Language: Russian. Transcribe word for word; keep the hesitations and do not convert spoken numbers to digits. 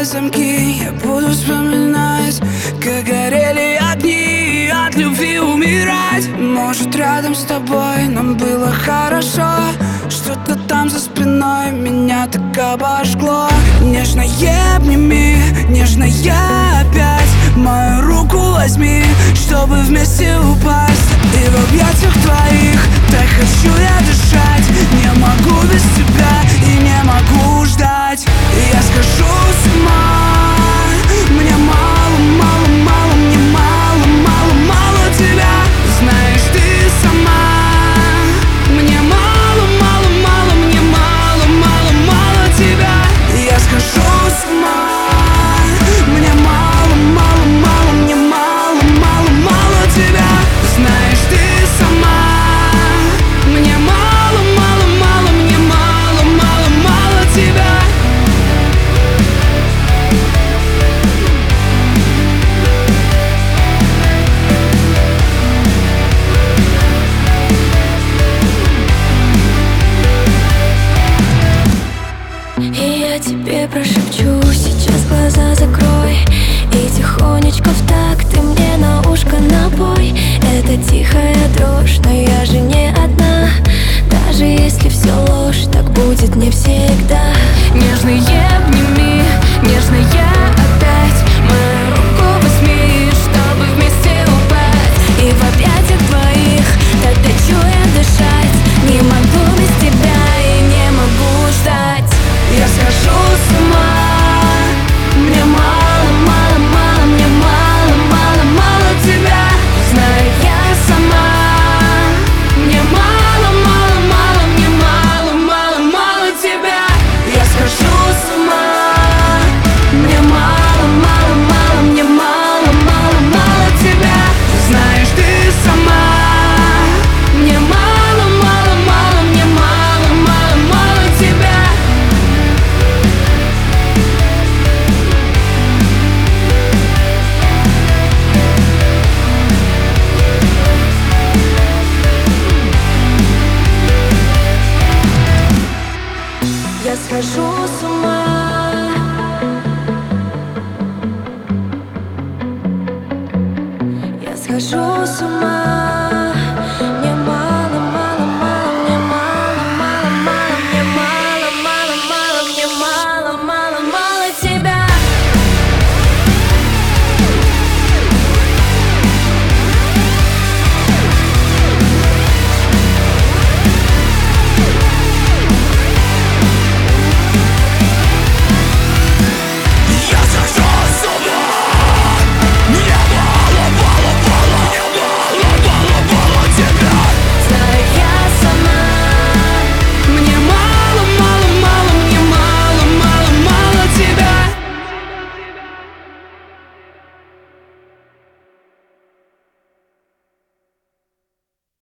все замки. Я буду вспоминать, как горели огни, от любви умирать. Может, рядом с тобой нам было хорошо. Что-то там за спиной меня так обожгло. Нежно обними, нежно опять мою руку возьми, чтобы вместе упасть. И в объятиях твоих так хочу я дышать. Не могу без тебя и не могу ждать. Я схожу с ума. Мне мало, мало, мало, мне мало, мало, мало тебя. Знаешь ты сама. Мне мало, мало, мало, мне мало, мало, мало тебя. Я схожу с ума. Мне мало, мало, мало, мне мало, мало, мало тебя. Знаешь ты сама. Мне мало, мало, мало, мне мало, мало, мало тебя. И я тебе прошепчу, сейчас глаза закрой. И тихонечко в такт ты мне на ушко напой. Это тихая дрожь, но я же не одна. Даже если все ложь, так будет не всегда. Нежный обними, нежно я опять мою руку возьми, чтобы вместе упасть. И в объятиях твоих так хочу я дышать. Не могу без тебя и не могу ждать. Я схожу с ума. Мне мало, мало, мало, мне мало, мало, мало тебя. Знаю я сама. Мне мало, мало, мало, мне мало, мало, мало тебя. Я схожу с ума. Мне мало, мало, мало, мне мало, мало, мало тебя. Знаешь ты сама. Мне мало, мало, мало, мне мало, мало, мало тебя. Я схожу с ума. Я схожу с ума.